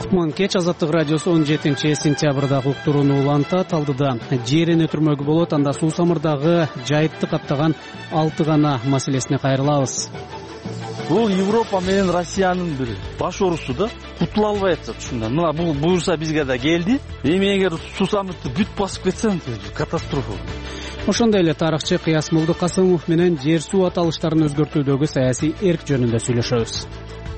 Кутман кеч Азаттык радиосу 17-сентябрдагы уктурууну улантат. Алдыда жерин өтүрмөкү болот. Анда суу самырдагы жайытты каптаган 6 гана маселесине кайрылабыз. Бул Европа менен Россиянын бир баш урусу да, кутула албай атат ушундан. Мына бул буюрса бизге да келди. Эми эгер суу самыртты бүт басып кетсе, катастрофа. Ошондой эле тарыхчы Кыяс Молдокасымов менен жер суу аталыштарын өзгөртүүдөгү саясий эрк жөнүндө сүйлөшөбүз.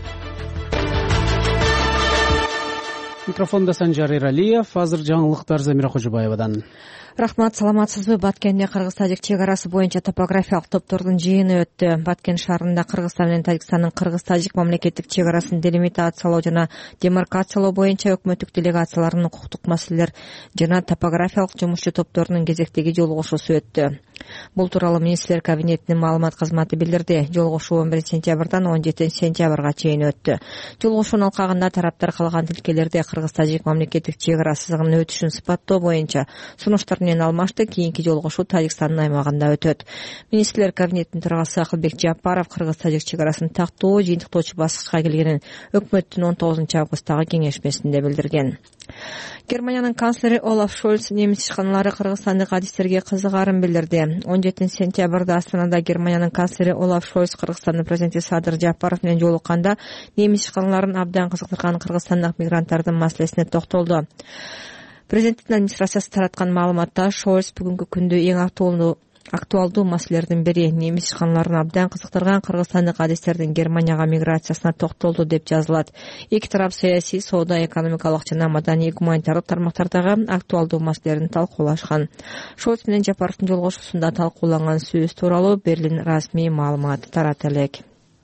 Микрофонда Санжар Эралиев, азыр жаңылыктар Замира Кожобаевадан. Рахмат, саламатсызбы? Баткенде Кыргыз-Тажик чек арасы боюнча топографиялык топтордун жыйыны өттү. Баткен шаарында Кыргызстан менен Тажикстандын Кыргыз-Тажик мамлекеттик чек арасын делимитациялоо жана демаркациялоо боюнча өкмөттүк делегациялардын укуктук маселелер жана топографиялык жумушчу топторунун кезектеги жолугушуусу өттү. Бул тууралуу министрлер кабинетинин маалымат кызматы билдирди. Жолугушуу 11-сентябрдан 17-сентябрга чейин өттү. Жолугушуунун алкагында тараптар калган тилкелерде Кыргыз-Тажик мамлекеттик чек ара сызыгынын өтүшүн сыпаттоо боюнча сунуштар менен алмашты. Кийинки жолугушуу Тажикстандын аймагында өтөт. Министрлер кабинетинин төрагасы Акылбек Жапаров Кыргыз-Тажик чек арасын тактоо жыйынтыктоочу баскычка келгенин өкмөттүн 19-августтагы кеңешмесинде билдирген. Германиянын канцлери Олаф Шольц немис ишканалары кыргызстандык адистерге кызыгарын билдирди. 17-сентябрда Астанада Германиянын канцлери Олаф Шольц Кыргызстандын президенти Садыр Жапаров менен жолукканда немис ишканаларын абдан кызыктырган кыргызстандык мигранттардын маселесине токтолду. Президенттин администрациясы тараткан маалыматта Шольц бүгүнкү күндө эң актуалдуу маселелердин бири немис ишканаларын абдан кызыктырган кыргызстандык адистердин Германияга миграциясына токтолду деп жазылат. Эки тарап саясий, соода, экономикалык жана маданий гуманитардык тармактардагы актуалдуу маселелерин талкуулашкан. Шольц менен Жапаровдун жолугушуусунда талкууланган сөз тууралуу Берлин расмий маалымат тарата элек.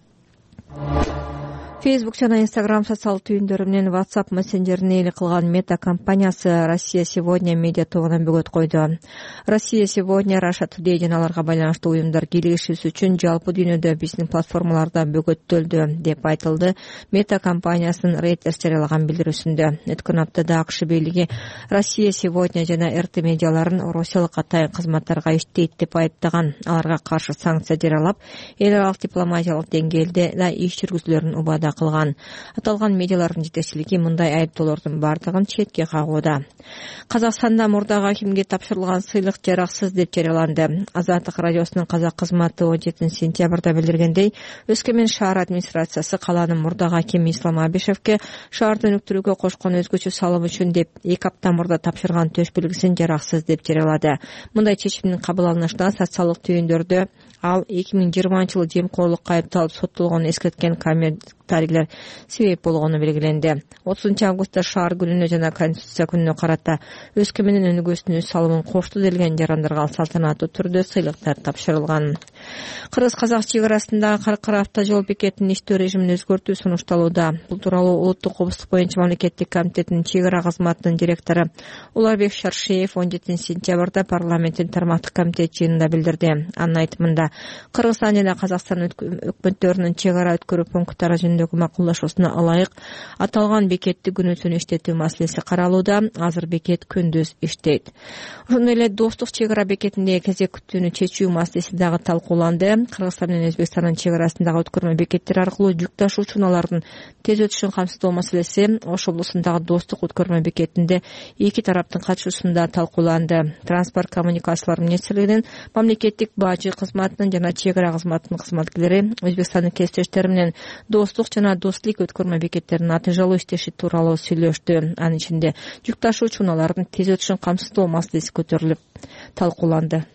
Facebook жана Instagram социалдык түйүндөрү менен WhatsApp мессенджерин ээлик кылган Мета компаниясы Россия сегодня медиа тобуна бөгөт койду. Россия сегодня, Russia Today жана аларга байланыштуу уюмдар кийлигишүүсү үчүн жалпы дүйнөдө биздин платформаларда бөгөттөлдү деп айтылды Мета компаниясынын Reuters жарыялаган билдирүүсүндө. Өткөн аптада АКШ бийлиги Россия сегодня жана РТ медиаларын Россиялык атайын кызматтарга иштейт деп айыптаган. Аларга каршы санкция жарыялап, эл аралык дипломатиялык деңгээлде да иш жүргүзүүлөрүн убада кылган. Аталган медиалардын жетекчилиги мындай айыптоолордун бардыгын четке кагууда. Казакстанда мурдагы акимге тапшырылган сыйлык жараксыз деп жарыяланды. Азаттык радиосунун казак кызматы 17-сентябрда билдиргендей, Өскөмен шаар администрациясы каланын мурдагы акими Ислам Абишевке шаарды өнүктүрүүгө кошкон өзгөчө салым үчүн деп 2 апта мурда тапшырган төш белгисин жараксыз деп жарыялады. Мындай чечимдин кабыл алынышына социалдык түйүндөрдө ал 2020-жылы жемкорлукка айыпталып соттолгонун эскерткен комментарийлер себеп болгону белгиленди. 30-августта шаар күнүнө жана Конституция күнүнө карата Өскөмендин өнүгүүсүнө өз салымын кошту делген жарандарга салтанаттуу түрдө сыйлыктар тапшырылган. Кыргыз-казак чек арасында Каркара автожол бекетинин иштөө режимин өзгөртүү сунушталууда. Бул тууралуу Улуттук коопсуздук боюнча мамлекеттик комитетинин чек ара кызматынын директору Уларбек Шаршеев 17-сентябрда парламенттин тармактык комитет жыйынында билдирди. Анын айтымында Кыргызстан жана Казакстан өкмөттөрүнүн чек ара өткөрүү пункттары жөнүндөгү макулдашуусуна ылайык аталган бекетти күнү түнү иштетүү маселеси каралууда. Азыр бекет күндүз иштейт. Ошондой эле достук чек ара бекетиндеги кезек күтүүнү чечүү маселеси дагы талкууланды. Кыргызстан менен Өзбекстандын чек арасындагы өткөрмө бекеттер аркылуу жүк ташуучу унаалардын тез өтүшүн камсыздоо маселеси Ош облусундагы достук өткөрмө бекетинде эки тараптын катышуусунда талкууланды. Транспорт коммуникациялар министрлигинин мамлекеттик бажы кызматынын жана чек ара кызматынын кызматкерлери Өзбекстандын кесиптештери менен достук жана достлик өткөрмө бекеттеринин натыйжалуу иштеши тууралуу сүйлөштү. Анын ичинде жүк ташуучу унаалардын тез өтүшүн камсыздоо маселеси көтөрүлүп талкууланды.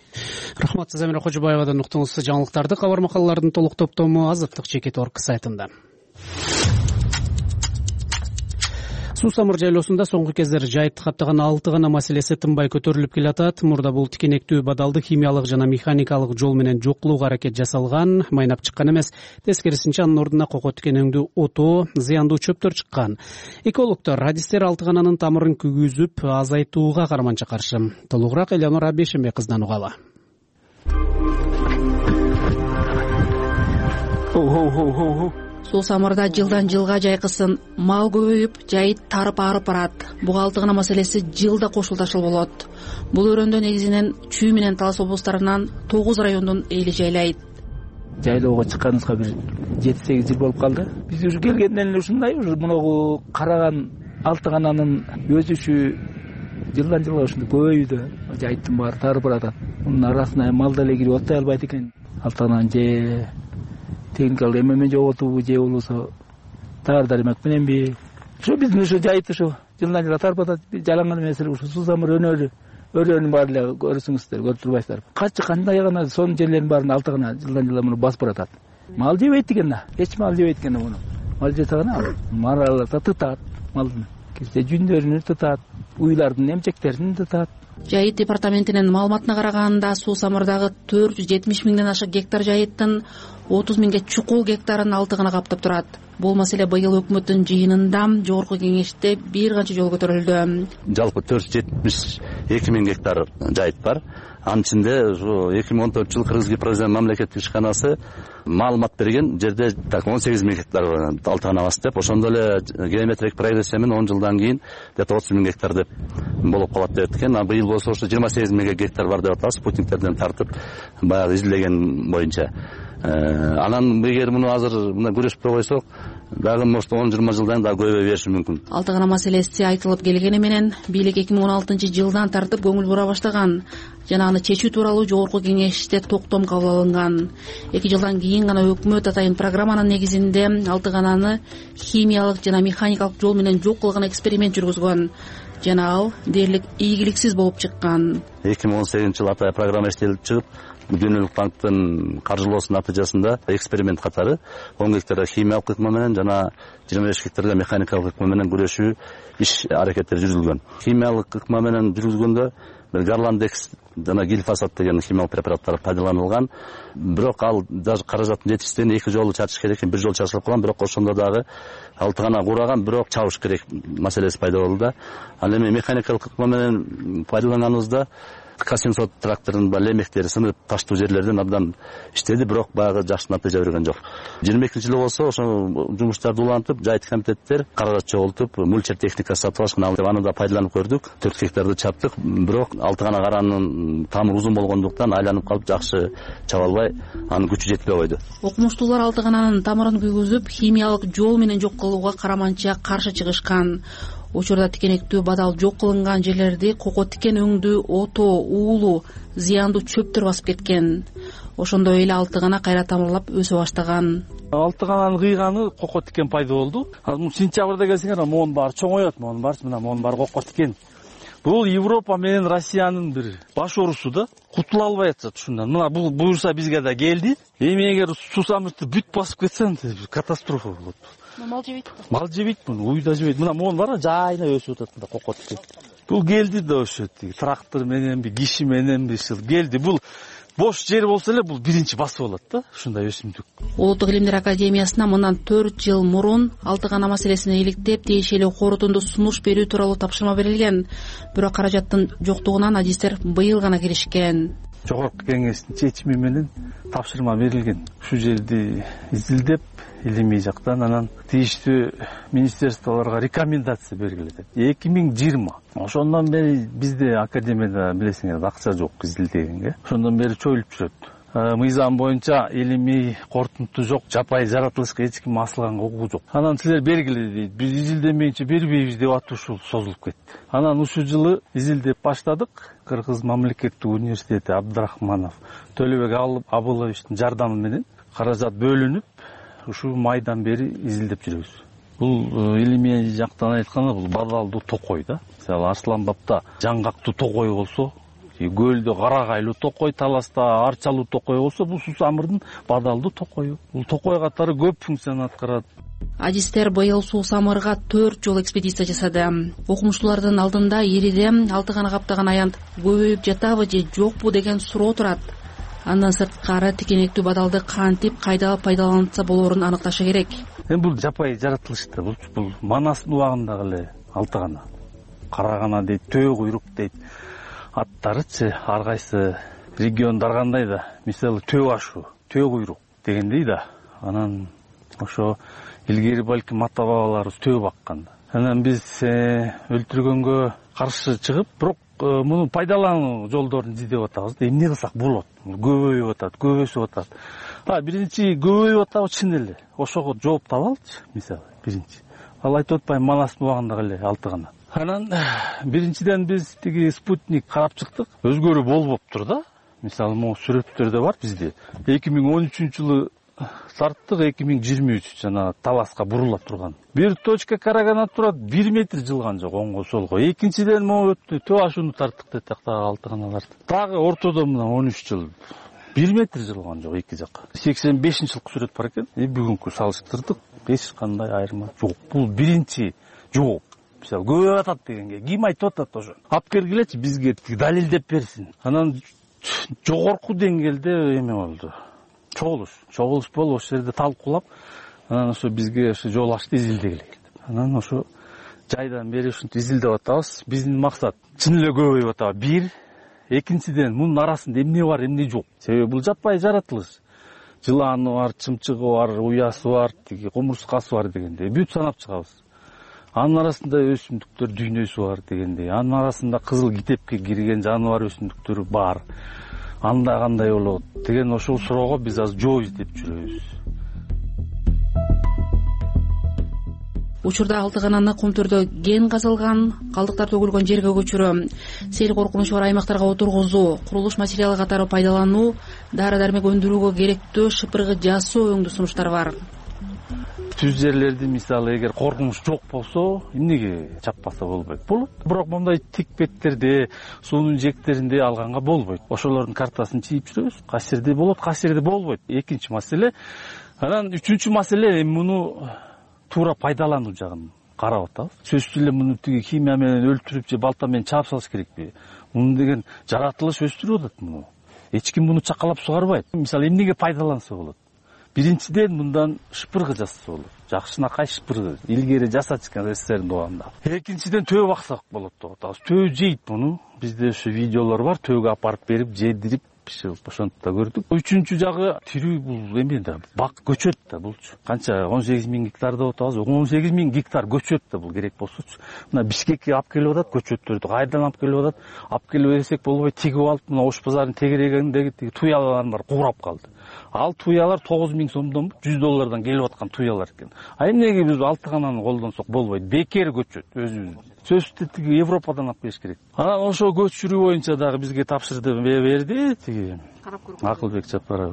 Рахмат, Замира Кожобаевадан уктуңуз. Жаңылыктарды, кабар макалалардын толук топтому Азаттык.org сайтында. Суу самыр жайлоосунда соңку кездер жайытты каптаган 6 гана маселеси тынбай көтөрүлүп келатат. Мурда бул тикенектүү бадалды химиялык жана механикалык жол менен жок кылууга аракет жасалган, майнап чыккан эмес. Тескерисинче анын ордуна кoko тикенеңдүү отоо, зыяндуу чөптөр чыккан. Экологдор адистер 6 гананын тамырын күгүзүп азайтууга карманча каршы. Толугураак Элеонора Бешембек кызынан угалы. Суу самырда жылдан жылга жайкысын мал көбөйүп, жайыт тарып арып барат. Буга 6 гана маселеси жылда кошулдашыл болот. Бул өрөндө негизинен Чүй менен Талас облустарынан 9 райондун эли жайлайт. жайлоого чыкканыбызга бир 7-8 жыл болуп калды. Биз уже келгенден эле ушундай уже мунагу караган алты кананын өсүшү жылдан жылга ушундай көбөйүүдө, жайыттын баары тарып баратат. Мунун арасына мал деле кирип оттой албайт экен. Алты кананы же техникалык эме жоготуубу же болбосо дары-дармек мененби. Ушу биздин ушу жайыт ушу жылдан жылга тарып атат. Жаланган эмес эле ушу суу самыр өрөөнүн баары эле көрсөңүздөр, көрүп турбайсыздарбы? Кандай гана сонун жерлердин баарын алты гана жылдан жылга муну басып баратат. Мал жебейт экен да. Эч мал жебейт экен муну. Мал жесе гана мараларды тытат, малдын кече жүндөрүн тытат, уйлардын эмчектерин тытат. Жайыт департаментинин маалыматына караганда суу самырдагы 470 миңден ашык гектар жайыттын 30 миңге чукул гектарын алты гана каптап турат. Бул маселе быйыл өкмөттүн жыйынында жогорку кеңеште бир канча жолу көтөрүлдү. Жалпы 472 миң гектар жайыт бар. Анын ичинде 2014 жыл Кыргыз Гипрозем мамлекеттик ишканасы маалымат берген жерде 18 миң гектар алты гана бас деп, ошондо эле геометрик прогрессия менен 10 жылдан кийин 30 миң гектар деп болуп калат деп эткен. А быйыл болсо ошо 28 миң гектар бар деп атабыз, спутниктерден тартып баягы изилдеген боюнча. Анан эгер муну азыр мына күрөшпөй койсок, дагы может 10-20 жылдан дагы көбөйө бериши мүмкүн. Алты гана маселеси айтылып келгени менен бийлик 2016 жылдан тартып көңүл бура баштаган жана аны чечүү тууралуу жогорку кеңеште токтом кабыл алынган. 2 жылдан кийин гана өкмөт атайын программанын негизинде алты гананы химиялык жана механикалык жол менен жок кылган эксперимент жүргүзгөн жана ал дээрлик ийгиликсиз болуп чыккан. 2018 жылы атайын программа иштелип чыгып, Дүйнөлүк банктын каржылоосунун натыйжасында эксперимент катары 10 гектар химиялык ыкма менен жана 25 гектарда механикалык ыкма менен күрөшүү иш аракеттери жүргүзүлгөн. Химиялык ыкма менен жүргүзгөндө Гарландекс жана глифосат деген химиялык препараттар пайдаланылган. Бирок ал даже каражаттын жетишсиздигинен 2 жолу чачыш керек экен, 1 жолу чачылып калган, бирок ошондо дагы алты гана кураган, бирок чабыш керек маселеси пайда болду да. Ал эми механикалык ыкма менен пайдаланганыбызда К700 трактордун лемектери сынып таштуу жерлерден абдан иштеди, бирок баягы жакшы натыйжа берген жок. 22-жылы болсо ошо жумуштарды улантып, жайыт комитеттер каражат чогултуп, мульчер техника сатып алышкан, аны да пайдаланып көрдүк. 4 гектарды чаптык, бирок алты гана каранын тамыры узун болгондуктан айланып калып жакшы чаба албай, анын күчү жетпей койду. Окумуштуулар алты гананын тамырын күйгүзүп, химиялык жол менен жок кылууга караманча каршы чыгышкан. Учурда тикенектүү бадал жок кылынган жерлерди кoko тикен өңдүү, ото, уулу, зыяндуу чөптөр басып кеткен. Ошондой эле алты гана кайра тамырлап өсө баштаган. Алты гананын кыйганы кoko тикен пайда болду. Мына сентябрда келсеңер, монун баары чоңоёт, монун баары мына монун баары кoko тикен. Бул Европа менен Россиянын бир баш оорусу да, кутула албай атат ушундан. Мына бул буюрса бизге да келди. Эми эгер суу самырды бүт басып кетсе, катастрофа болот. Мал жебейт. Мал жебейт, уй да жебейт. Мына монун баары жайына өсүп атат, мында кoko тикен. Бул келди да ошо трактор мененби, киши мененби келди. Бул бош жер болсо эле бул биринчи басып алат да, ушундай өсүмдүк. Улуттук илимдер академиясына мындан 4 жыл мурун алты гана маселесине иликтеп, тиешелүү корутунду сунуш берүү тууралуу тапшырма берилген. Бирок каражаттын жоктугунан адистер быйыл гана киришкен. Жогорку кеңештин чечими менен тапшырма берилген. Ушу жерди изилдеп, илимий жактан анан тийиштүү министерстволорго рекомендация бергиле. 2020. Ошондон бери бизде академияда билесиңер акча жок изилдегенге. Ошондон бери чоюлуп жүрөт. Мыйзам боюнча илимий корутунду жок, жапайы жаратылышка эч ким асылганга укугу жок. Анан силер бергиле дейт. Биз изилдемейинче бербейбиз деп атуу ушул созулуп кетти. Анан ушул жылы изилдеп баштадык. Кыргыз мамлекеттик университети Абдрахманов Төлөбек Абыловичтин жардамы менен каражат бөлүнүп, ушул майдан бери изилдеп жүрөбүз. Бул илимий жактан айтканда бул бадалдуу токой да. Мисалы Арсланбапта жаңгактуу токой болсо, көлдө карагайлуу токой, таласта арчалуу токой болсо, бул суу самырдын бадалдуу токою. Бул токой катары көп функцияны аткарат. Адистер быйыл суу самырга 4 жол экспедиция жасады. Окумуштуулардын алдында ириде алты гана каптаган аянт көбөйүп жатабы же жокпу деген суроо турат. Андан сырткары тикенектүү бадалды кантип кайда пайдаланса болоорун аныкташы керек. Эми бул жапайы жаратылышта, бул Манастын убагындагы эле алты гана. Кара гана дейт, төө куйрук дейт. Аттарычы ар кайсы региондор кандай да, мисалы төө ашу, төө куйрук дегендей да. Анан ошо илгери балким ата бабаларыбыз төө баккан. Анан биз өлтүргөнгө каршы чыгып, бирок муну пайдалануу жолдорун издеп атабыз. Эмне кылсак болот? Көбөйүп атат, көбөйсүп атат. биринчи көбөйүп атабы чын эле. Ошого жооп таба алчы, мисалы биринчи. Ал айтып атпайм, Манас убагында эле 6 гана. Анан биринчиден биз тиги спутник карап чыктык. Өзгөрүү болбоптур да. Мисалы, могу сүрөттөрдө бар бизде. 2013-жылы тарттык, 2023 жана таласка бурула турган. Бир точка караганат турат, 1 метр жылган жок оңго солго. Экинчиден могу өттү, ашууну тарттык дедик, дагы 6 ганаларды. Дагы ортодо мына 13 жыл 1 метр жылган жок эки жакка. 85-жылкы сүрөт бар экен. Бүгүнкү салыштырдык, эч кандай айырма жок. Бул биринчи жооп. Мисалы, көбөйүп атат дегенге ким айтып атат ошо? Алып бергилечи бизге далилдеп берсин. Анан жогорку деңгээлде эме болду. Чогулуш болуп ошол жерде талкуулап, анан ошо бизге ошо жол ашты, изилдегиле. Анан ошо жайдан бери ушинтип изилдеп атабыз. Биздин максат чын эле көбөйүп атабы. Бир, экинчиден мунун арасында эмне бар, эмне жок. Себеби бул жаппай жаратылыш. Жыланы бар, чымчыгы бар, уясы бар, тиги кумурскасы бар дегендей бүт санап чыгабыз. Анын арасында өсүмдүктөр дүйнөсү бар дегендей, анын арасында кызыл китепке кирген жаныбар өсүмдүктөрү бар. Анда кандай болот деген ошол суроого биз азыр жооп издеп жүрөбүз. Учурда 6 гананы комтөрдө ген казылган, калдыктар төгүлгөн жерге көчүрүү, сел коркунучу бар аймактарга отургузуу, курулуш материалы катары пайдалануу, дары-дармек өндүрүүгө керектүү шыпыргы жасоо өңдүү сунуштар бар. Түз жерлерди мисалы эгер коркунуч жок болсо, эмнеге чаппаса болбойт? Болот, бирок мындай тик беттерде, суунун жектеринде алганга болбойт. Ошолордун картасын чийип жүрөбүз. Кайсы жерде болот, кайсы жерде болбойт. Экинчи маселе. Анан үчүнчү маселе муну туура пайдалануу жагын карап атабыз. Сөзсүз эле муну тиги химия менен өлтүрүп же балта менен чаап салыш керекпи? Муну деген жаратылыш өстүрүп атат муну. Эч ким муну чакалап сугарбайт. Мисалы эмнеге пайдаланса болот? Биринчиден мындан шыпыргы жасаса болот. Жакшынакай шыпыргы. Илгери жасачкан СССРдин убагында. Экинчиден төө баксак болот деп атабыз. Төө жейт муну. Бизде ошо видеолор бар. Төөгө апарып берип, жедирип, ошентип да көрдүк. Үчүнчү жагы тирүү бул эме да, бак көчөт да булчу. Канча 18.000 гектар деп атабыз. 18.000 гектар көчөт да бул керек болсочу. Мына Бишкекке алып келип атат көчөттөрдү. Кайдан алып келип атат? Алып келип эсек болбой тигип алып, мына Ош базарынын тегерегиндеги тиги туяларын бар куурап калды. Ал туялар 9.000 сомдон $100 келип аткан туялар экен. А эмнеге биз 6 гананы колдонсок болбойт? Бекер көчөт өзүбүз. Сөзсүз тиги Европадан алып келиш керек. Анан ошо көчүрүү боюнча дагы бизге тапшырды берди тиги Акылбек Жапаров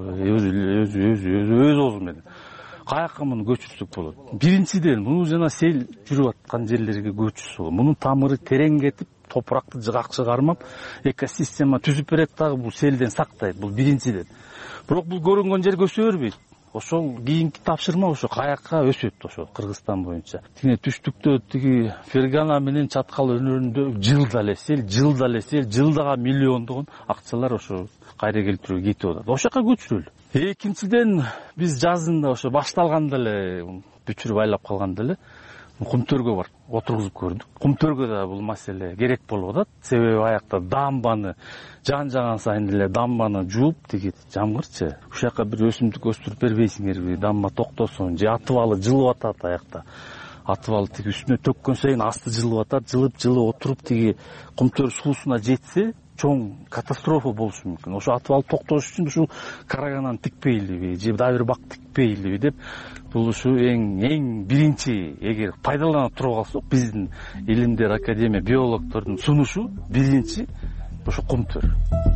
өз оозу менен. Каяка муну көчүрсөк болот? Биринчиден муну жана сел жүрүп аткан жерлерге көчүрсө болот. Мунун тамыры терең кетип, топуракты жыгакчы кармап, экосистема түзүп берет дагы бул селден сактайт. Бул биринчиден. Бирок бул көрүнгөн жерге өсө бербейт. Ошол кийинки тапшырма ошо каяка өсөт ошо Кыргызстан боюнча. Тиги түштүктө тиги Фергана менен Чаткал өнөрүндө жылда эле жылдага миллиондогон акчалар ошо кайра келтирүүгө кетип атат. Ошол жака көчүрөлү. Экинчиден биз жазында ошо башталганда эле бүчүрүп айлап калганда эле кумтөргө бар отургузуп көрдүк. Кумтөргө да бул маселе керек болуп атат. Себеби аякта дамбаны жан сайын эле дамбаны жууп тиги жамгырчы. Ушул жака бир өсүмдүк өстүрүп бербейсиңерби? Дамба токтосун же атыбалы жылып атат аякта. Атыбалы тиги үстүнө төккөн сайын асты жылып атат, жылып отуруп тиги кумтөр суусуна жетсе чоң катастрофа болушу мүмкүн. Ошо атыбалы токтош үчүн ушул караганан тикпейлиби же дагы бир бак тикпейлиби деп бул ушу эң биринчи эгер пайдалана туруп алсак биздин илимдер академия биологдордун сунушу биринчи ошо кумтөр.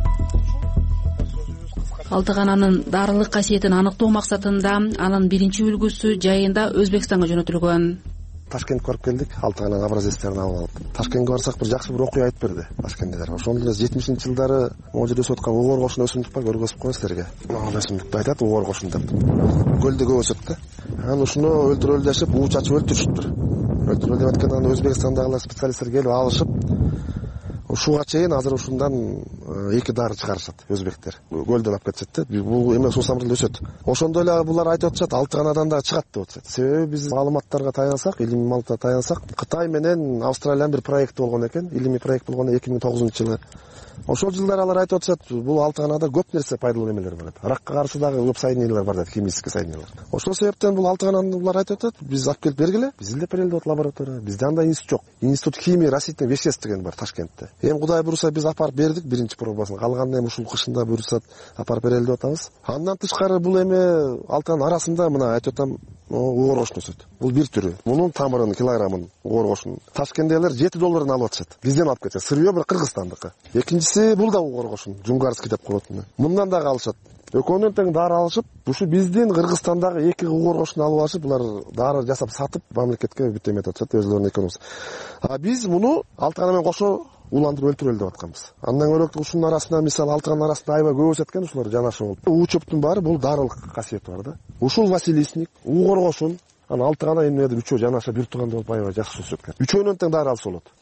6 гананын дарылык касиетин аныктоо максатында анын биринчи үлгүсү жайында Өзбекстанга жөнөтүлгөн. Ташкентке барып келдик, 6 гананын образецтерин алып алып. Ташкентке барсак бир жакшы бир окуя айтып берди ташкенттер. Ошондо эле 70-жылдары могу жерде өсүп аткан угор кошун өсүмдүк бар, көргөзүп коеюн силерге. Могу өсүмдүктү айтат угор кошун деп. Көлдө көп өсөт да. Анан ушуну өлтүрөлү дешип, уу чачып өлтүрүшүптүр. Өлтүрөлү деп аткандан Өзбекстандагылар специалисттер келип алышып, ушуга чейин азыр ушундан 2 дары чыгарышат өзбектер. Көлдөн алып кетишет да. Бул эме суусамырдыл өсөт. Ошондо эле булар айтып атышат, 6 ганадан да чыгат деп атышат. Себеби биз маалыматтарга таянсак, илимий маалыматка таянсак, Кытай менен Австралиянын бир проекти болгон экен. Илимий проект болгон 2009-жылы. Ошол жылдары алар айтып атышат, бул 6 ганада көп нерсе пайдалуу эмелер бар. Ракка каршы дагы көп соединениялар бар дейт, химический соединениялар. Ошол себептен бул 6 гананы булар айтып атат, биз алып келип бергиле. Биз изилдеп берели деп лаборатория. Бизде андай институт жок. Институт химии растительных веществ деген бар Ташкентте. эми Кудай буюрса биз апарып бердик биринчи пробасын, калганын эми ушул кышында буюрса апарып берели деп атабыз. Андан тышкары бул эми алтыган арасында мына айтып атам угор кошун өсөт. Бул бир түрү. Мунун тамырын, килограммын угор кошун Ташкенттегилер $7 алып атышат. Бизден алып кетет. Сырье бир Кыргызстандыкы. Экинчиси бул да угор кошун, Жунгарский деп коет. Мындан дагы алышат. Экөөнөн тең дары алышып, ушу биздин Кыргызстандагы эки угор кошун алып алышып, булар дары жасап сатып мамлекетке бүт эметип атышат, өзлөрүнүн экономикасы. А биз муну алтыган менен кошо уландырып өлтүрөлү деп атканбыз. Андан көрөк ушунун арасында мисалы алтыган арасында аябай көп өсөт экен ушулар жанашып болуп. У чөптүн баары бул дарылык касиети бар да. Ушул Василисник, угор кошун, ана алтыгана эмнеде үчөө жанаша бир тууган болуп аябай жакшы өсөт экен. Үчөөнөн тең дары алса болот.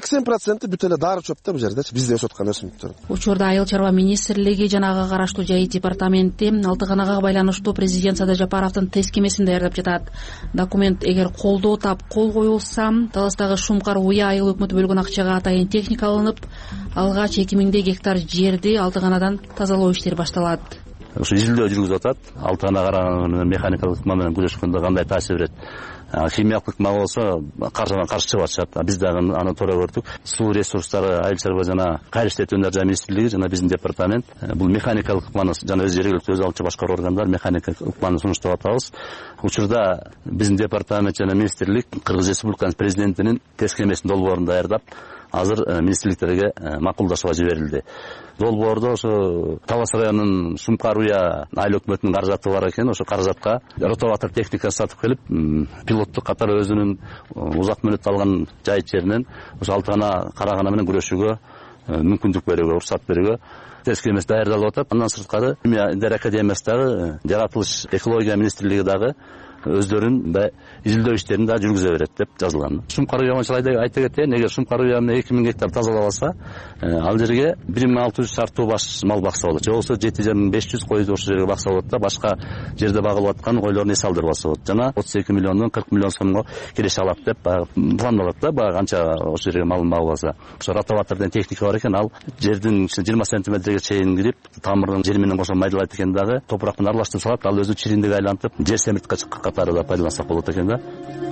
80% бүт эле дары чөп да бул жердечи, бизде өсүп аткан өсүмдүктөр. Учурда Айыл чарба министрлиги жана ага караштуу Жайыт департаменти алтыганага байланыштуу президент Садыр Жапаровдун тескемесин даярдап жатат. Документ эгер колдоо тап кол коюлса, Таластагы Шумкар Уя айыл өкмөтү бөлгөн акчага атайын техника алынып, алгач 2000 гектар жерди алтыганадан тазалоо иштери башталат. Ушу изилдөө жүргүзүп атат. Алтыгана караган механикалык ыкма менен күрөшкөндө кандай таасир берет? Химиялык ыкма болсо каршыдан каршы чыгып атышат. Биз дагы аны туура көрдүк. Суу ресурстары айыл чарба жана кайрылыш иштетүүлөр жана министрлиги жана биздин департамент бул механикалык ыкманы жана өз жергиликтүү өз алчу башкаруу органдар механикалык ыкманы сунуштап атабыз. Учурда биздин департамент жана министрлик Кыргыз Республикасынын президентинин тескемесин долбоорун даярдап, азыр министрликтерге макулдашууга жиберилди. Долбоордо ошо Талас районунун Шумкар Уя айыл өкмөтүнүн каражаты бар экен. Ошо каражатка ротоватор техникасы сатып келип, пилоттук катары өзүнүн узак мөөнөт алган жайыт жеринен ошо алтыгана карагана менен күрөшүүгө мүмкүндүк берүүгө, уруксат берүүгө тескемеси даярдалып атат. Андан сырткары Илимдер академиясы дагы, жаратылыш экология министрлиги дагы өздөрүнүн изилдөө иштерин да жүргүзө берет деп жазылган. Шумкар Уя боюнча айта кетейин, эгер Шумкар Уя 2000 гектар тазалап алса, ал жерге 1600 шартуу баш мал бакса болот. Же болбосо 7500 койду ошол жерге бакса болот да, башка жерде багылып аткан койлордун эс алдырып алса болот. Жана 32 миллиондон 40 миллион сомго келише алат деп пландалат да, баягы канча ошол жерге малын багып алса. Ошо ротоватор деген техника бар экен, ал жердин 20 сантиметрге чейин кирип, тамырдын жери менен кошо майдалайт экен дагы, топурак менен аралаштырып салат, ал өзү чириндиги айлантып, жер семиртке чыккан катары да пайдалансак болот экен да.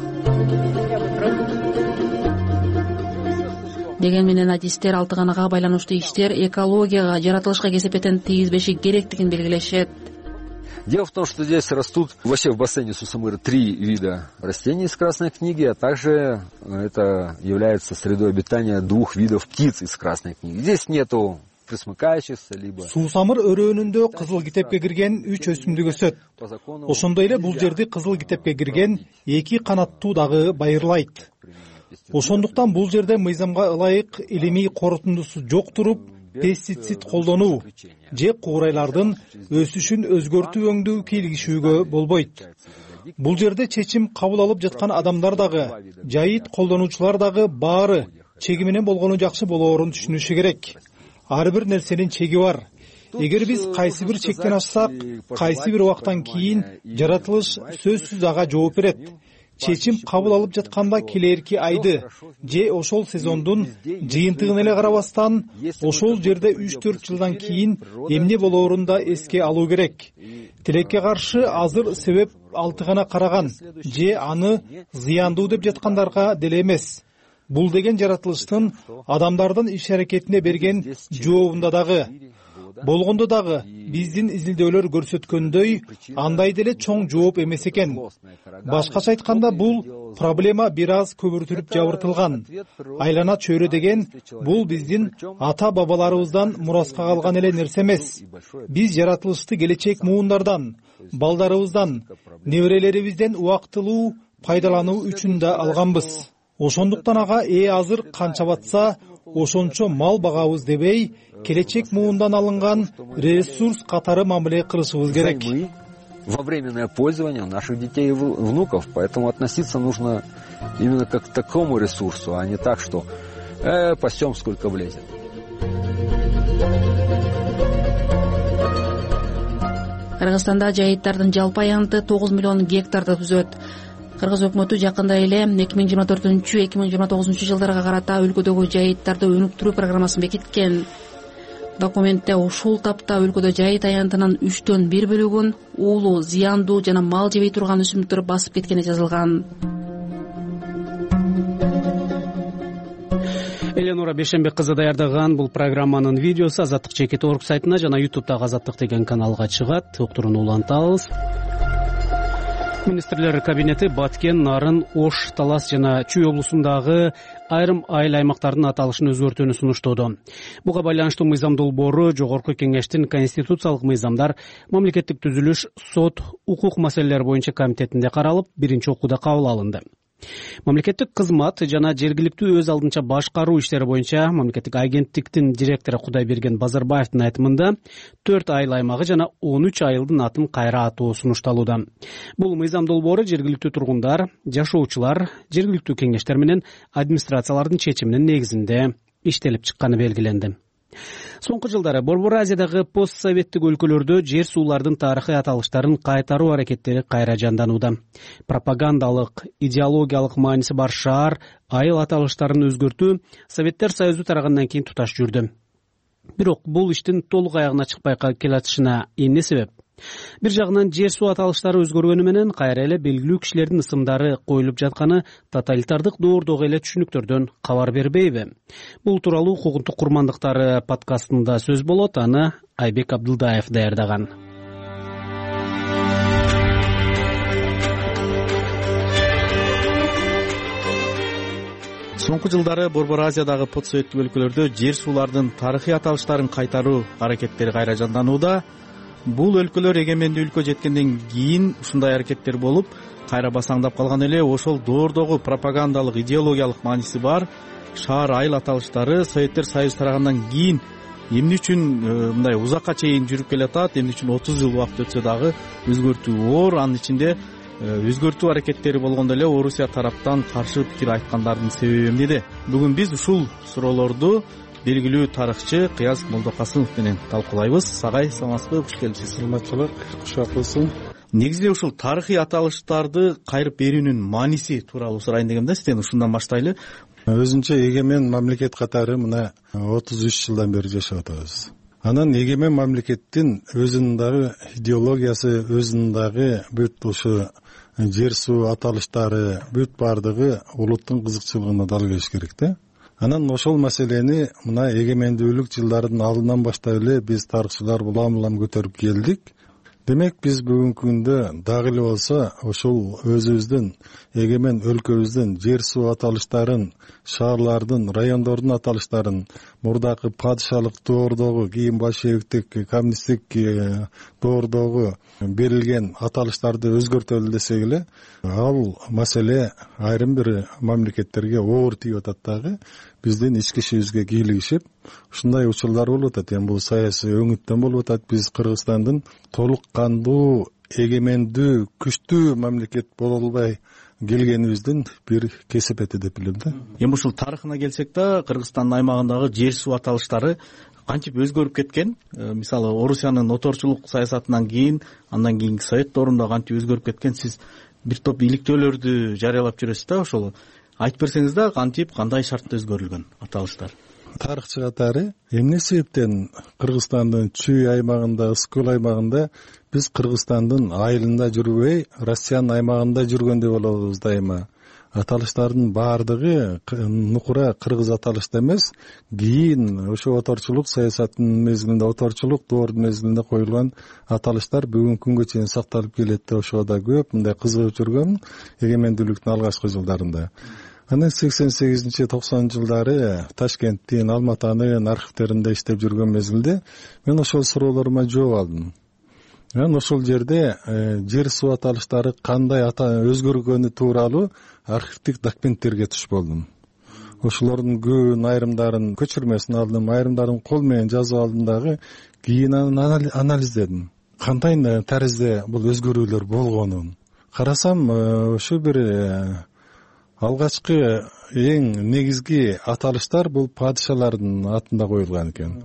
Деген менен адистер алтыганага байланыштуу иштер экологияга, жаратылышка кесепетин тийгизбеши керектигин белгилешет. Дело в том, что здесь растут вообще в бассейне Сусамыры 3 вида растений из Красной книги, а также это является средой обитания 2 видов птиц из Красной книги. Здесь нету присмыкающихся либо. Сусамыр өрөөнүндө кызыл китепке кирген 3 өсүмдүк өсөт. Ошондой эле бул жерди кызыл китепке кирген 2 канаттуу дагы байырлайт. Ошондуктан бул жерде мыйзамга ылайык илимий корутундусу жок туруп, пестицид колдонуу же куурайлардын өсүшүн өзгөртүү өңдүү кийлигишүүгө болбойт. Бул жерде чечим кабыл алып жаткан адамдар дагы, жайыт колдонуучулар дагы баары чеги менен болгону жакшы болоорун түшүнүшү керек. Ар бир нерсенин чеги бар. Эгер биз кайсы бир чектен ашсак, кайсы бир убактан кийин жаратылыш сөзсүз ага жооп берет. Чечим кабыл алып жатканда келерки айды же ошол сезондун жыйынтыгын эле карабастан, ошол жерде 3-4 жылдан кийин эмне болоорун да эске алуу керек. Тилекке каршы азыр себеп алтыгана караган же аны зыяндуу деп жаткандарга деле эмес. Бул деген жаратылыштын адамдардын иш-аракетине берген жообунда дагы. Болгондо дагы биздин изилдөөлөр көрсөткөндөй андай деле чоң жооп эмес экен. Башкача айтканда бул проблема бир аз көбүртүлүп жабыртылган. Айлана чөйрө деген бул биздин ата-бабаларыбыздан мураска калган эле нерсе эмес. Биз жаратылышты келечек муундардан, балдарыбыздан, неберелерибизден убактылуу пайдалануу үчүн да алганбыз. Ошондуктан ага азыр канча батса, ошончо мал багабыз дебей, келечек муундан алынган ресурс катары мамиле кылышыбыз керек. Во временное пользование наших детей и внуков, поэтому относиться нужно именно как к такому ресурсу, а не так, что пасем сколько влезет. Кыргызстанда жайыттардын жалпы аянты 9 миллион гектарды түзөт. Кыргыз өкмөтү жакында эле 2024-2029 жылдарга карата өлкөдөгү жайыттарды өнүктүрүү программасын бекиткен. Документте ушул тапта өлкөдө жайыт аянтынын 3/1 бөлүгүн уулуу, зыяндуу жана мал жебей турган өсүмдүктөр басып кеткени жазылган. Эл Эленора Бешенбек кызы даярдаган бул программанын видеосу Азаттык чекит орг сайтына жана ютубтагы Азаттык деген каналга чыгат. Уктурууну улантабыз. Министрлер кабинети Баткен, Нарын, Ош, Талас жана Чүй облусундагы айрым айыл аймактардын аталышын өзгөртүүнү сунуштоодо. Буга байланыштуу мыйзам долбоору Жогорку Кеңештин конституциялык мыйзамдар, мамлекеттик түзүлүш, сот, укук маселелери боюнча комитетинде каралып, биринчи окууда кабыл алынды. Мамлекеттик кызмат жана жергиликтүү өз алдынча башкаруу иштери боюнча мамлекеттик агенттиктин директору Кудайберген Базарбаевдин айтымында 4 айыл аймагы жана 13 айылдын атын кайра атоо сунушталууда. Бул мыйзам долбоору жергиликтүү тургундар, жашоочулар, жергиликтүү кеңештер менен администрациялардын чечиминин негизинде иштелип чыкканы белгиленди. Соңку жылдары Борбор Азиядагы постсоветтик өлкөлөрдө жер суулардын тарыхый аталыштарын кайтаруу аракеттери кайра жанданууда. Пропагандалык, идеологиялык мааниси бар шаар, айыл аталыштарын өзгөртүү Советтер Союзу тарагандан кийин туташ жүрдү. Бирок бул иштин толук аягына чыкпай келатышына эмне себеп? Бир жагынан жер суу аталыштары өзгөргөнү менен кайра эле белгилүү кишилердин ысымдары коюлуп жатканы тоталитардык доордогу эле түшүнүктөрдөн кабар бербейби? Бул тууралуу Укуктук курмандыктары подкастында сөз болот. Аны Айбек Абдылдаев даярдаган. Соңку жылдары Борбор Азиядагы постсоветтик өлкөлөрдө жер суулардын тарыхый аталыштарын кайтаруу аракеттери кайра жанданууда. Бул өлкөлөр эгемендүү өлкө жеткенден кийин ушундай аракеттер болуп, кайра басаңдап калган эле ошол доордогу пропагандалык, идеологиялык мааниси бар шаар, айыл аталыштары Советтер Союзу тарагандан кийин эмне үчүн мындай узакка чейин жүрүп келатат, эмне үчүн 30 жыл убакыт өтсө дагы өзгөртүү оор, анын ичинде өзгөртүү аракеттери болгондо эле Орусия тараптан каршы пикир айткандардын себеби эмнеде? Бүгүн биз ушул суроолорду белгилүү тарыхчы Кыяз Молдокасымов менен талкуулайбыз. Сагай, саламатсызбы? Куш келипсиз. Саламатчылык, кушак болсун. Негизинде ушул тарыхый аталыштарды кайрып берүүнүн мааниси тууралуу сурайын дегем да, сизден ушундан баштайлы. Өзүнчө эгемен мамлекет катары мына 33 жылдан бери жашап атабыз. Анан эгемен мамлекеттин өзүнүн дагы идеологиясы, өзүнүн дагы бүт ушу жер суу аталыштары бүт бардыгы улуттун кызыкчылыгына дал келиш керек да. Анан ошол маселени мына эгемендүүлүк жылдарынын алдынан баштап эле биз тарыхчылар улам көтөрүп келдик. Демек биз бүгүнкү күндө дагы эле болсо ошол өзүбүздүн эгемен өлкөбүздүн жер суу аталыштарын, шаарлардын, райондордун аталыштарын, мурдакы падышалык доордогу, кийин большевиктик, коммунисттик доордогу берилген аталыштарды өзгөртөлү десек эле, ал маселе айрым бир мамлекеттерге оор тийип атат дагы. Биздин ички ишибизге кийлигишип, ушундай учурлар болуп атат. Эми бул саясий өңүттөн болуп атат. Биз Кыргызстандын толук кандуу, эгемендүү, күчтүү мамлекет боло албай келгенибиздин бир кесепети деп билем да. Эми ушул тарыхына келсек да, Кыргызстандын аймагындагы жер суу аталыштары кантип өзгөрүп кеткен? Мисалы, Орусиянын оторчулук саясатынан кийин, андан кийинки Совет доорунда кантип өзгөрүп кеткен? Сиз бир топ иликтөөлөрдү жарыялап жүрөсүз да, ошол айтып берсеңиз да, кантип, кандай шартта өзгөрүлгөн аталыштар? Тарыхчы катары эмне себептен Кыргызстандын Чүй аймагында, Ысыкөл аймагында биз Кыргызстандын айылында жүрбөй, Россиянын аймагында жүргөндөй болобуз дайыма? Аталыштардын баардыгы нукура кыргыз аталышты эмес, кийин ошо оторчулук саясаттын мезгилинде, оторчулук доордун мезгилинде коюлган аталыштар бүгүнкү күнгө чейин сакталып келет да. Ошого да көп мындай кызыгып жүргөн эгемендүүлүктүн алгачкы жылдарында. Анан 88-90 жылдары Ташкенттин, Алматанын архивтеринде иштеп жүргөн мезгилде мен ошол суроолорума жооп алдым. Мен ошол жерде жер суу аталыштары кандай өзгөргөнү тууралуу архивдик документтерге туш болдум. Ошолордун көбүн айрымдарын көчүрмөсүн алдым, айрымдарын кол менен жазып алдым дагы, кийин анан анализдедим. Кандай таризде бул өзгөрүүлөр болгонун карасам, ошо бир алгачкы эң негизги аталыштар бул падышалардын атында коюлган экен.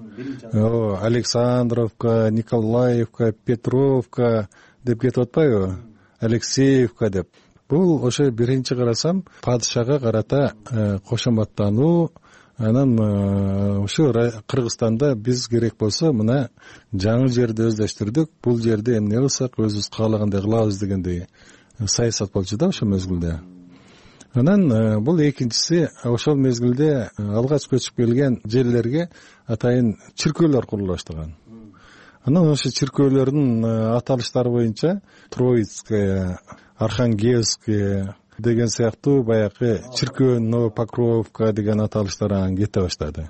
Александровка, Николаевка, Петровка деп кетип атпайбы? Алексеевка деп. Бул ошо биринчи карасам падышага карата кошоматтануу. Анан ошо Кыргызстанда биз керек болсо мына жаңы жерди өздөштүрдүк. Бул жерде эмне кылсак өзүбүз каалагандай кылабыз дегендей саясат болчу да ошо мезгилде. анан бул экинчиси ошол мезгилде алгач көчүп келген жерлерге атайын чиркөөлөр курулуп баштаган. Анан ошо чиркөөлөрдүн аталыштары боюнча Троицкая, Архангельская деген сыяктуу баягы чиркөө, Новопокровка деген аталыштар анан кете баштады.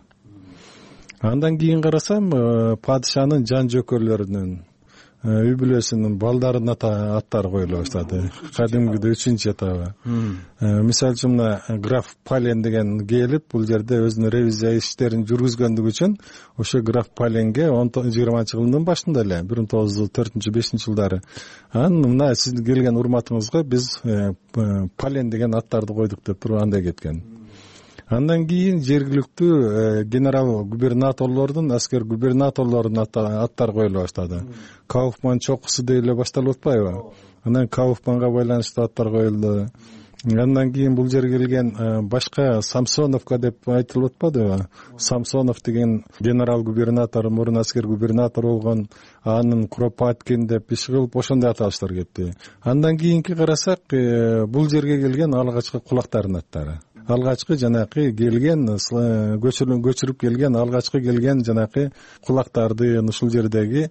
Андан кийин карасам, падышанын жан жөкөлөрүнүн, үй бүлөсүнүн балдарынын аттары коюла баштады. Кадимгидей 3-чү этабы. Мисалы үчүн мына граф Пален деген келип, бул жерде өзүнүн ревизия иштерин жүргүзгөндүгү үчүн ошо граф Паленге 20-жылдын башында эле 1904-5 жылдары анан мына сиздин келген урматыңызга биз Пален деген аттарды койдук деп туруп андай кеткен. Андан кийин жергиликтүү генерал губернаторлордун, аскер губернаторлордун аттары коюла баштады. Кауфман чокусу деп эле башталып атпайбы? Анан Кауфманга байланыштуу аттар коюлду. Андан кийин бул жерге келген башка Самсоновка деп айтылып атпадыбы? Самсонов деген генерал губернатор, мурун аскер губернатор болгон, анын Куропаткин деп иш кылып ошондой аталыштар кетти. Андан кийинки карасак, бул жерге келген алгачкы кулактардын аттары. Алгачкы жанакы келген, көчүрүп келген, алгачкы келген жанакы кулактарды ушул жерде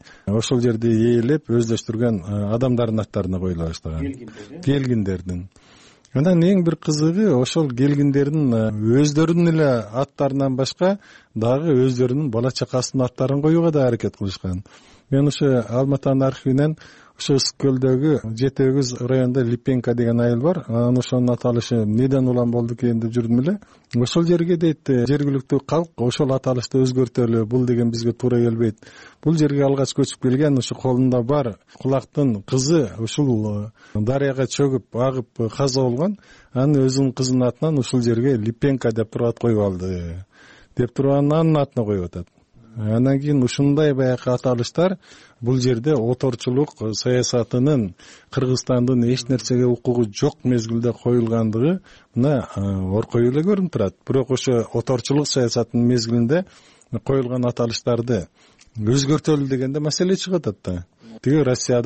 ээлеп өздөштүргөн адамдардын аттарына коюла баштаган. Келгиндердин. Анан эң бир кызыгы ошол келгиндердин өздөрүнүн эле аттарынан башка дагы өздөрүнүн бала чакасынын аттарын коюуга да аракет кылышкан. Мен ошо Алматанын архивинен ошо Ысык-Көлдөгү 7-8 районунда Липенко деген айыл бар. Анан ошонун аталышы неден улам болду экен деп жүрдүм эле. Ошол жерге дейт жергиликтүү калк ошол аталышты өзгөртөлү, бул деген бизге туура келбейт. Бул жерге алгач көчүп келген ошо колунда бар кулактын кызы ушул дарыяга чөгүп, агып каза болгон. Анын өзүнүн кызынын атынан ушул жерге Липенко деп туруп ат коюп алды. Деп туруп анын атына коюп атат. Анан кийин ушундай баягы аталыштар бул жерде оторчулук саясатынын Кыргызстандын эч нерсеге укугу жок мезгилде коюлгандыгы мына оркой эле көрүнүп турат. Бирок ошо оторчулук саясатынын мезгилинде коюлган аталыштарды өзгөртөлү дегенде маселе чыгып атат да. Тиги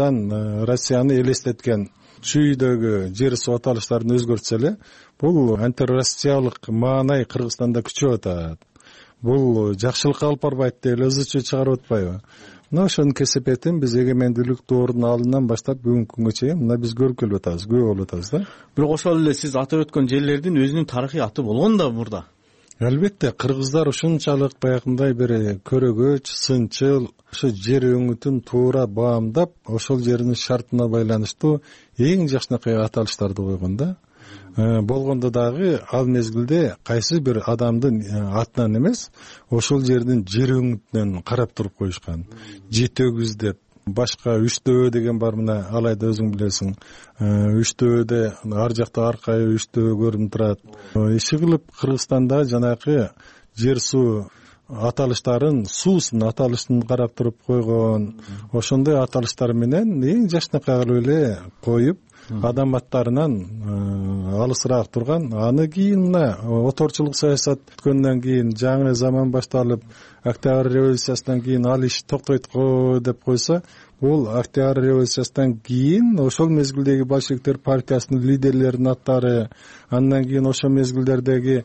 Россияны элестеткен чүйдөгү жер суу аталыштарын өзгөртсө эле, бул антироссиялык маанай Кыргызстанда күчөп атат. Бул жакшылыкка алып барбайт деп эле ызычы чыгарып атпайбы? Мына ошонун кесепетин биз эгемендүүлүк доорунун алдынан баштап бүгүнкү күнгө чейин мына биз көрүп келип атабыз, күбө болуп атабыз да. Бирок ошол эле сиз атап өткөн жерлердин өзүнүн тарыхый аты болгон да мурда. Албетте, кыргыздар ушунчалык баягындай бир көрөгөч, сынчыл, ошо жер өңүтүн туура баамдап, ошол жердин шартына байланыштуу эң жакшынакай аталыштарды койгон да. Болгондо дагы ал мезгилде кайсы бир адамдын атынан эмес, ошол жердин жер өңүтүнөн карап туруп коюшкан. Жетөгүз деп, башка Үчтөбө деген бар, мына алайда өзүң билесиң. Үчтөбөдө ар жакта аркайы Үчтөбө көрүнүп турат. Иши кылып Кыргызстанда жанакы жер суу аталыштарын, суусун аталышын карап туруп койгон. Ошондой аталыштар менен эң жакшынакай кылып эле коюп, адам аттарынан алысыраак турган. Аны кийин мына оторчулук саясат өткөндөн кийин, жаңы заман башталып, Октябрь революциясынан кийин ал иш токтойт го деп койсо, бул Октябрь революциясынан кийин ошол мезгилдеги большевиктер партиясынын лидерлеринин аттары, андан кийин ошол мезгилдердеги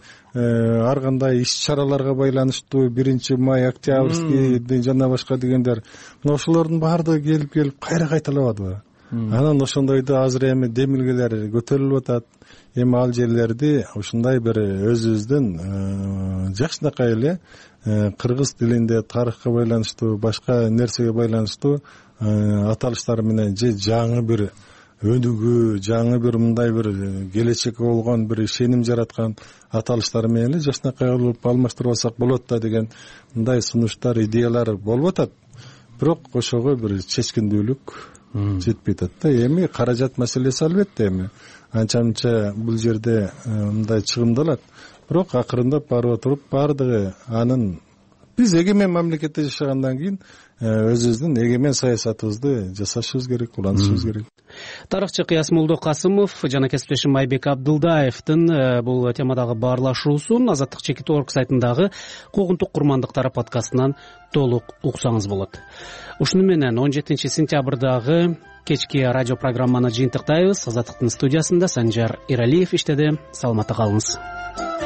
ар кандай иш-чараларга байланыштуу 1-май, Октябрьский жана башка дегендер, мына ошолордун баардыгы келип кайра кайталабадыбы? Анан ошондойду азыр эми демилгелер көтөрүлүп атат. Эми ал жерлерди ушундай бир өзүбүздүн жакшынакай эле кыргыз тилинде тарыхка байланыштуу, башка нерсеге байланыштуу аталыштар менен же жаңы бир өнүгүү, жаңы бир мындай бир келечекке болгон бир ишеним жараткан аталыштар менен эле жакшынакай кылып алмаштырып алсак болот да деген мындай сунуштар, идеялар болуп атат. Бирок ошого бир чечкиндүүлүк жетпей атат да. Эми каражат маселеси албетте эми анча-мынча бул жерде мындай чыгымдалат. Бирок акырындап барып туруп баардыгы анын биз эгемен мамлекетте жашагандан кийин өзүбүздүн эгемен саясатыбызды жасашыбыз керек, улантышыбыз керек. Тарыхчы Кыясмолдо Касымов жана кесиптешим Айбек Абдылдаевдин бул темадагы баарлашуусун Азаттык чекит орг сайтындагы куугунтук курмандыктары подкастынан толук уксаңыз болот. Ушуну менен 17 сентябрдагы кечки радио программаны жыйынтыктайбыз. Азаттыктын студиясында Санжар Иралиев иштеди. Саламатта калыңыз.